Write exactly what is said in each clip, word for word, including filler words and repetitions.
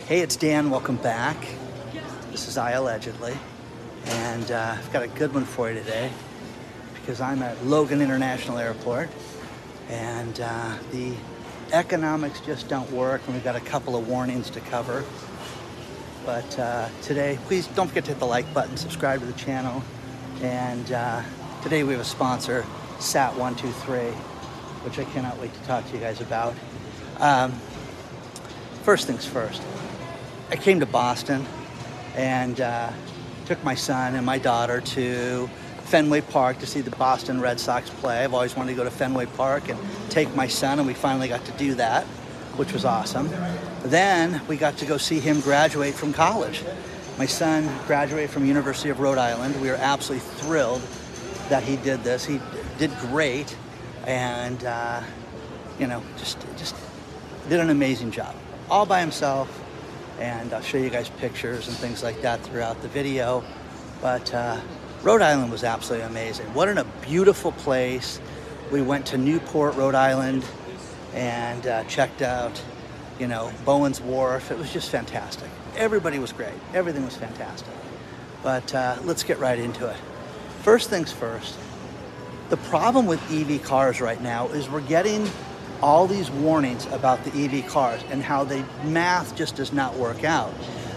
Hey, it's Dan. Welcome back. This is I Allegedly, and uh, I've got a good one for you today because I'm at Logan International Airport, and uh, the economics just don't work, and we've got a couple of warnings to cover. But uh, today, please don't forget to hit the like button, subscribe to the channel, and uh, today we have a sponsor, S A T one two three, which I cannot wait to talk to you guys about. Um, first things first. I came to Boston and uh, took my son and my daughter to Fenway Park to see the Boston Red Sox play. I've always wanted to go to Fenway Park and take my son, and we finally got to do that, which was awesome. Then we got to go see him graduate from college. My son graduated from University of Rhode Island. We were absolutely thrilled that he did this. He did great, and uh, you know, just just did an amazing job, all by himself. And I'll show you guys pictures and things like that throughout the video. But uh, Rhode Island was absolutely amazing. What a beautiful place. We went to Newport, Rhode Island, and uh, checked out, you know, Bowen's Wharf. It was just fantastic. Everybody was great. Everything was fantastic. But uh, let's get right into it. First things first, the problem with E V cars right now is we're getting all these warnings about the E V cars and how the math just does not work out.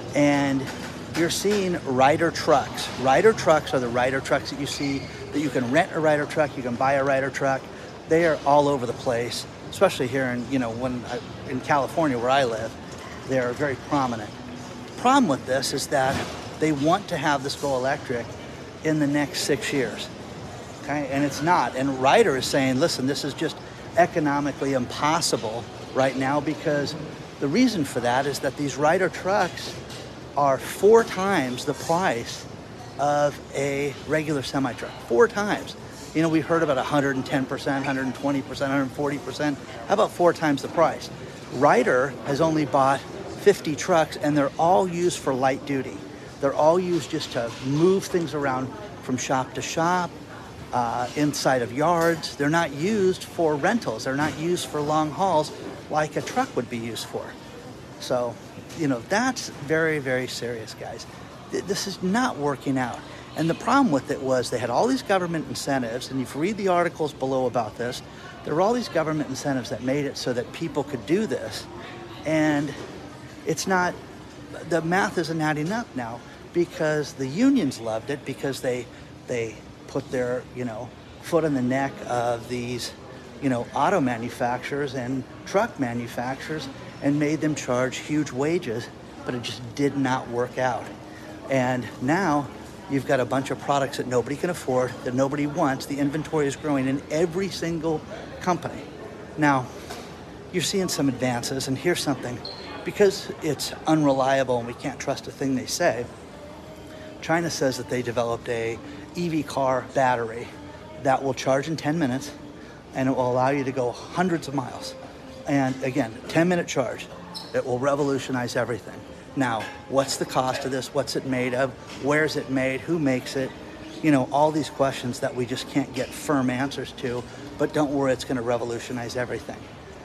And you're seeing Ryder trucks. Ryder trucks are the Ryder trucks that you see, that you can rent a Ryder truck, you can buy a Ryder truck. They are all over the place, especially here in, you know, when I, in California where I live, they're very prominent. Problem with this is that they want to have this go electric in the next six years. Okay, and it's not. And Ryder is saying, listen, this is just economically impossible right now, because the reason for that is that these Ryder trucks are four times the price of a regular semi-truck. Four times. You know, we heard about one hundred ten percent, one hundred twenty percent, one hundred forty percent. How about four times the price? Ryder has only bought fifty trucks, and they're all used for light duty. They're all used just to move things around from shop to shop, Uh, inside of yards. They're not used for rentals. They're not used for long hauls like a truck would be used for. So, you know, that's very, very serious, guys. Th- this is not working out. And the problem with it was they had all these government incentives, and if you read the articles below about this, there were all these government incentives that made it so that people could do this. And it's not, the math isn't adding up now, because the unions loved it, because they, they, put their, you know, foot in the neck of these, you know, auto manufacturers and truck manufacturers and made them charge huge wages, but it just did not work out. And now you've got a bunch of products that nobody can afford, that nobody wants. The inventory is growing in every single company. Now, you're seeing some advances, and here's something. Because it's unreliable and we can't trust a thing they say, China says that they developed a E V car battery that will charge in ten minutes, and it will allow you to go hundreds of miles. And again, ten minute charge. It will revolutionize everything. Now, what's the cost of this? What's it made of? Where's it made? Who makes it? You know, all these questions that we just can't get firm answers to, but don't worry, it's going to revolutionize everything.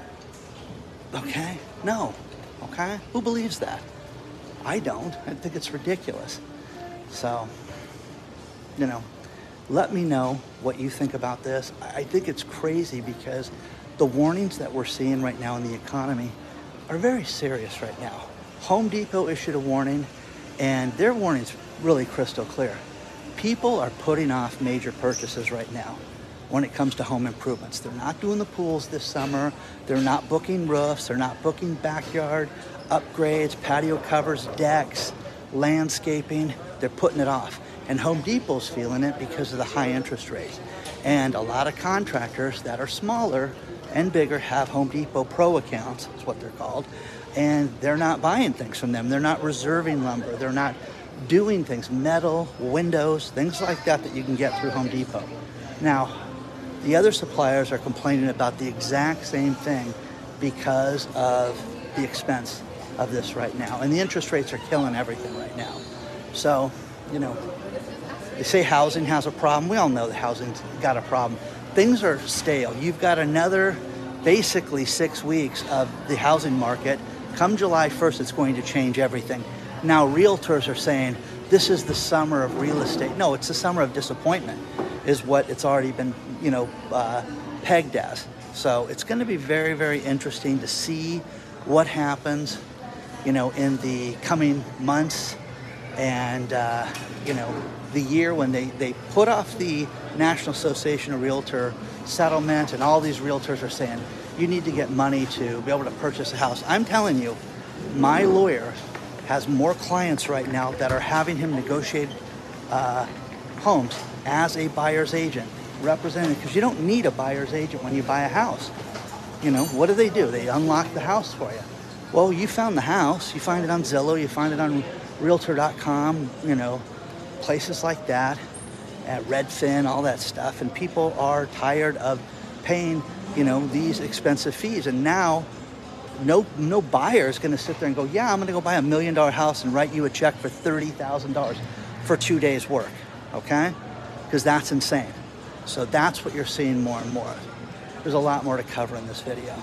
Okay? No. Okay? Who believes that? I don't. I think it's ridiculous. So, you know, let me know what you think about this. I think it's crazy because the warnings that we're seeing right now in the economy are very serious right now. Home Depot issued a warning, and their warning's really crystal clear. People are putting off major purchases right now when it comes to home improvements. They're not doing the pools this summer. They're not booking roofs. They're not booking backyard upgrades, patio covers, decks, landscaping. They're putting it off. And Home Depot's feeling it because of the high interest rates. And a lot of contractors that are smaller and bigger have Home Depot Pro accounts, is what they're called, and they're not buying things from them. They're not reserving lumber. They're not doing things, metal, windows, things like that that you can get through Home Depot. Now, the other suppliers are complaining about the exact same thing because of the expense of this right now. And the interest rates are killing everything right now. So, you know, they say housing has a problem. We all know that housing's got a problem. Things are stale. You've got another basically six weeks of the housing market Come July first, it's going to change everything. Now, realtors are saying, this is the summer of real estate. No, it's the summer of disappointment, is what it's already been, you know, uh, pegged as. So it's going to be very, very interesting to see what happens, you know, in the coming months and, uh, you know, the year when they, they put off the National Association of Realtor settlement, and all these realtors are saying, you need to get money to be able to purchase a house. I'm telling you, my lawyer has more clients right now that are having him negotiate uh, homes as a buyer's agent, representing, because you don't need a buyer's agent when you buy a house. You know, what do they do? They unlock the house for you. Well, you found the house, you find it on Zillow, you find it on realtor dot com, you know, places like that, at Redfin, all that stuff, and people are tired of paying, you know, these expensive fees. And now, no no buyer is going to sit there and go, yeah, I'm going to go buy a million dollar house and write you a check for thirty thousand dollars for two days work, okay? Because that's insane. So that's what you're seeing more and more. There's a lot more to cover in this video.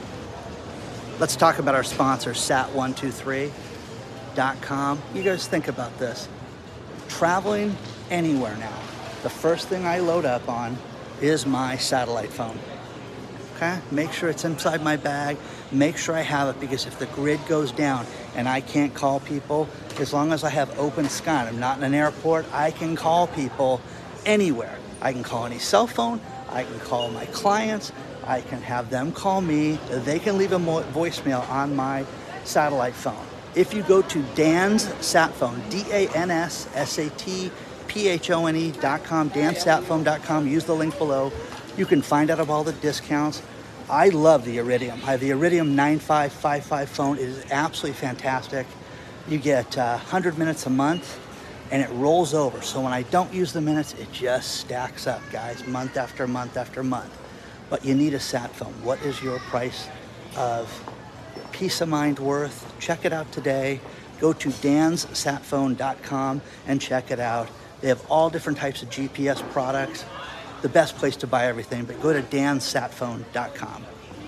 Let's talk about our sponsor, sat one two three dot com. You guys think about this. Traveling anywhere now, the first thing I load up on is my satellite phone. Okay? Make sure it's inside my bag. Make sure I have it, because if the grid goes down and I can't call people, as long as I have open sky, I'm not in an airport, I can call people anywhere. I can call any cell phone. I can call my clients. I can have them call me. They can leave a mo- voicemail on my satellite phone. If you go to Dan's Sat Phone, D A N S S A T P H O N E dot com, dans sat phone dot com, use the link below. You can find out of all the discounts. I love the Iridium. I have the Iridium nine five five five phone. It is absolutely fantastic. You get uh, one hundred minutes a month, and it rolls over. So when I don't use the minutes, it just stacks up, guys, month after month after month. But you need a sat phone. What is your price of peace of mind worth? Check it out today. Go to dans sat phone dot com and check it out. They have all different types of G P S products. The best place to buy everything, but go to dans sat phone dot com.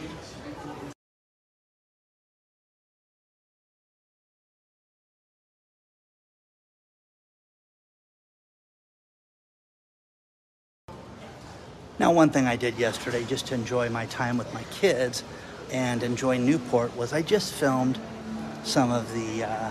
Now, one thing I did yesterday just to enjoy my time with my kids and enjoy Newport was I just filmed some of the uh,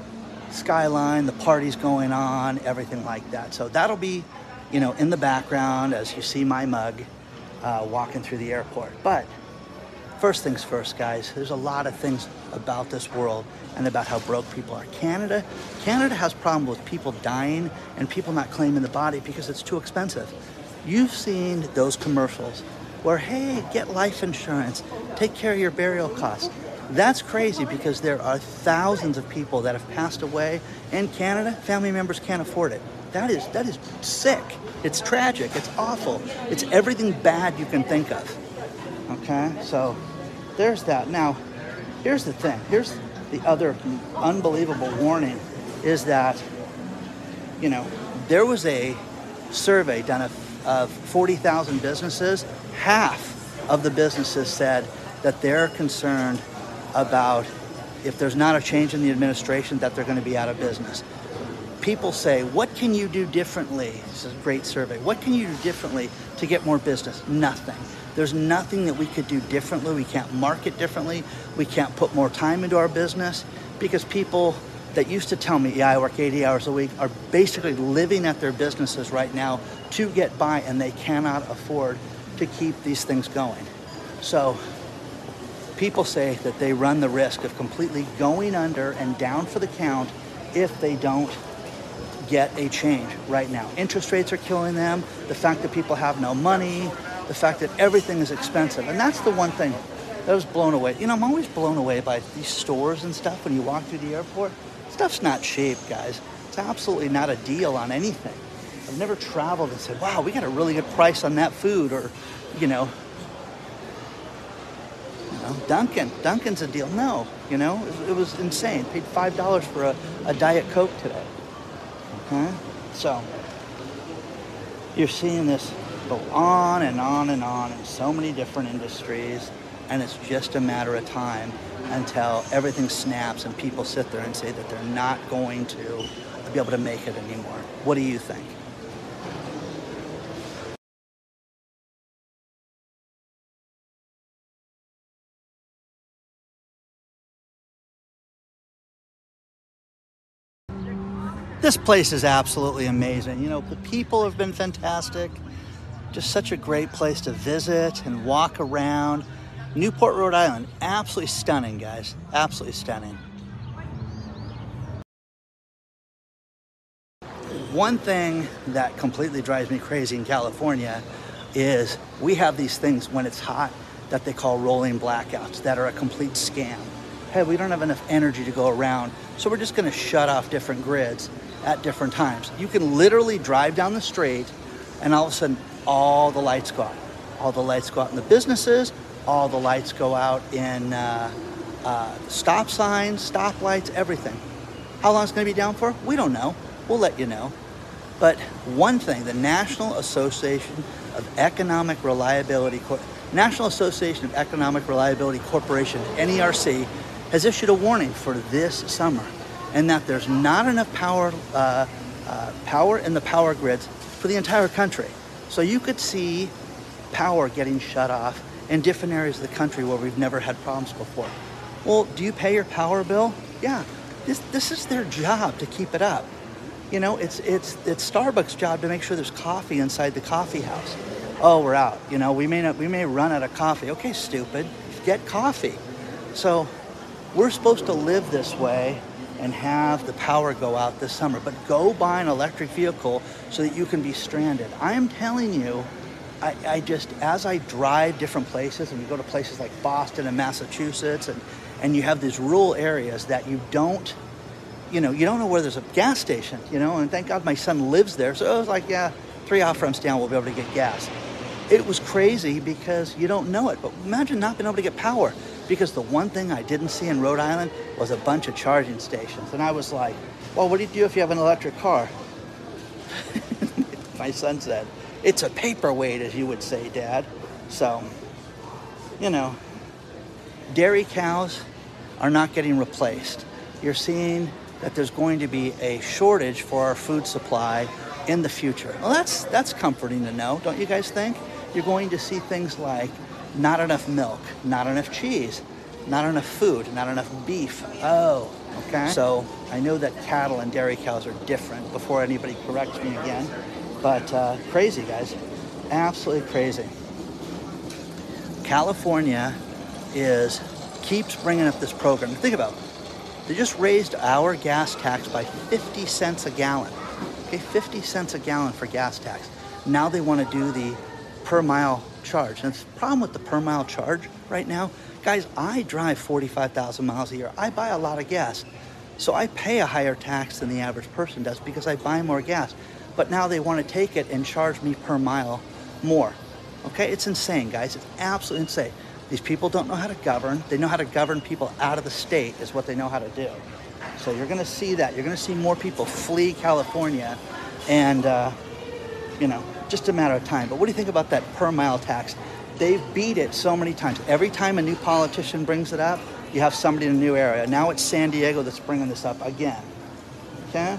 skyline, the parties going on, everything like that. So that'll be, you know, in the background as you see my mug uh, walking through the airport. But first things first, guys, there's a lot of things about this world and about how broke people are. Canada, Canada has problems with people dying and people not claiming the body because it's too expensive. You've seen those commercials where, hey, get life insurance, take care of your burial costs. That's crazy, because there are thousands of people that have passed away in Canada. Family members can't afford it. That is that is sick. It's tragic. It's awful. It's everything bad you can think of. Okay, so there's that. Now, here's the thing. Here's the other unbelievable warning, is that, you know, there was a survey done of, of forty thousand businesses. Half of the businesses said that they're concerned about, if there's not a change in the administration, that they're going to be out of business. People say, what can you do differently? This is a great survey. What can you do differently to get more business? Nothing. There's nothing that we could do differently. We can't market differently. We can't put more time into our business, because people that used to tell me, yeah, I work eighty hours a week, are basically living at their businesses right now to get by, and they cannot afford to keep these things going. So people say that they run the risk of completely going under and down for the count if they don't get a change right now. Interest rates are killing them. The fact that people have no money, the fact that everything is expensive. And that's the one thing that was blown away. You know, I'm always blown away by these stores and stuff when you walk through the airport. Stuff's not cheap, guys. It's absolutely not a deal on anything. I've never traveled and said, wow, we got a really good price on that food, or, you know, you know, Dunkin', Dunkin's a deal. No, you know, it, it was insane. Paid five dollars for a, a Diet Coke today. Okay? So, you're seeing this go on and on and on in so many different industries, and it's just a matter of time until everything snaps and people sit there and say that they're not going to be able to make it anymore. What do you think? This place is absolutely amazing. You know, the people have been fantastic. Just such a great place to visit and walk around. Newport, Rhode Island, absolutely stunning, guys. Absolutely stunning. One thing that completely drives me crazy in California is we have these things when it's hot that they call rolling blackouts that are a complete scam. Hey, we don't have enough energy to go around, so we're just gonna shut off different grids at different times. You can literally drive down the street and all of a sudden all the lights go out. All the lights go out in the businesses, all the lights go out in uh, uh, stop signs, stoplights, everything. How long it's gonna be down for? We don't know. We'll let you know. But one thing, the National Association of Economic Reliability, Cor- National Association of Economic Reliability Corporation, N E R C, has issued a warning for this summer, and that there's not enough power, uh, uh, power in the power grids for the entire country. So you could see power getting shut off in different areas of the country where we've never had problems before. Well, do you pay your power bill? Yeah, this this is their job to keep it up. You know, it's it's it's Starbucks' job to make sure there's coffee inside the coffee house. Oh, we're out. You know, we may not we may run out of coffee. Okay, stupid, get coffee. So we're supposed to live this way and have the power go out this summer, but go buy an electric vehicle so that you can be stranded. I'm telling you, I, I just, as I drive different places, and we go to places like Boston and Massachusetts, and, and you have these rural areas that you don't, you know, you don't know where there's a gas station, you know, and thank God my son lives there. So it was like, yeah, three off-ramps down, we'll be able to get gas. It was crazy because you don't know it, but imagine not being able to get power. Because the one thing I didn't see in Rhode Island was a bunch of charging stations. And I was like, well, what do you do if you have an electric car? My son said, it's a paperweight, as you would say, Dad. So, you know, dairy cows are not getting replaced. You're seeing that there's going to be a shortage for our food supply in the future. Well, that's, that's comforting to know, don't you guys think? You're going to see things like not enough milk, not enough cheese, not enough food, not enough beef. Oh, okay. So I know that cattle and dairy cows are different, before anybody corrects me again, but uh, crazy, guys, absolutely crazy. California is, keeps bringing up this program. Think about it. They just raised our gas tax by fifty cents a gallon. Okay, fifty cents a gallon for gas tax. Now they want to do the per mile charge. And the problem with the per mile charge right now, guys, I drive forty-five thousand miles a year. I buy a lot of gas. So I pay a higher tax than the average person does because I buy more gas. But now they want to take it and charge me per mile more. Okay, it's insane, guys. It's absolutely insane. These people don't know how to govern. They know how to govern people out of the state is what they know how to do. So you're going to see that. You're going to see more people flee California, and, uh, you know, just a matter of time. But what do you think about that per mile tax? They've beat it so many times. Every time a new politician brings it up, you have somebody in a new area. Now it's San Diego that's bringing this up again. Okay?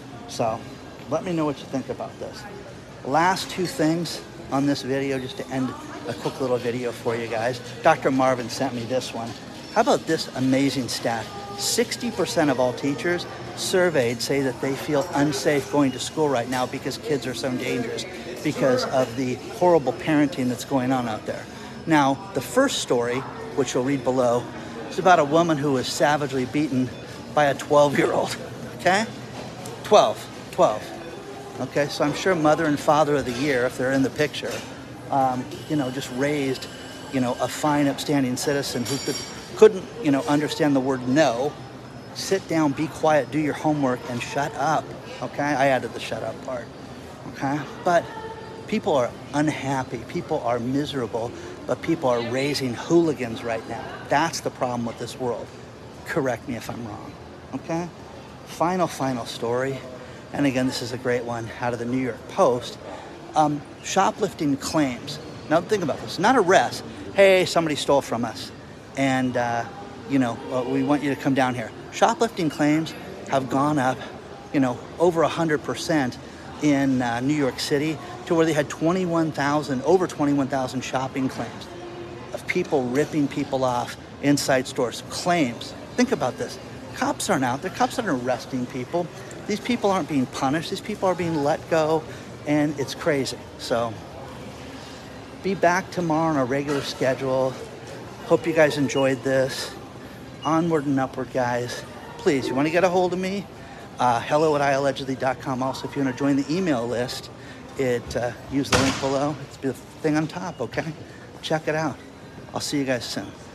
So let me know what you think about this. Last two things on this video, just to end a quick little video for you guys. Doctor Marvin sent me this one. How about this amazing stat? sixty percent of all teachers surveyed say that they feel unsafe going to school right now because kids are so dangerous because of the horrible parenting that's going on out there. Now, the first story, which you'll read below, is about a woman who was savagely beaten by a twelve-year-old, okay? twelve, twelve. Okay, so I'm sure mother and father of the year, if they're in the picture, um, you know, just raised, you know, a fine, upstanding citizen who could, couldn't, you know, understand the word no. Sit down, be quiet, do your homework, and shut up, okay? I added the shut up part, okay? But people are unhappy, people are miserable, but people are raising hooligans right now. That's the problem with this world. Correct me if I'm wrong, okay? Final, final story. And again, this is a great one out of the New York Post. Um, shoplifting claims. Now think about this, not arrests. Hey, somebody stole from us. And, uh, you know, uh, we want you to come down here. Shoplifting claims have gone up, you know, over one hundred percent in uh, New York City, to where they had twenty-one thousand, over twenty-one thousand shopping claims of people ripping people off inside stores. Claims. Think about this. Cops aren't out there. Cops aren't arresting people. These people aren't being punished. These people are being let go, and it's crazy. So be back tomorrow on a regular schedule. Hope you guys enjoyed this. Onward and upward, guys. Please, you want to get a hold of me? Uh, hello at I allegedly dot com. Also, if you want to join the email list, it uh, use the link below. It's the thing on top, okay? Check it out. I'll see you guys soon.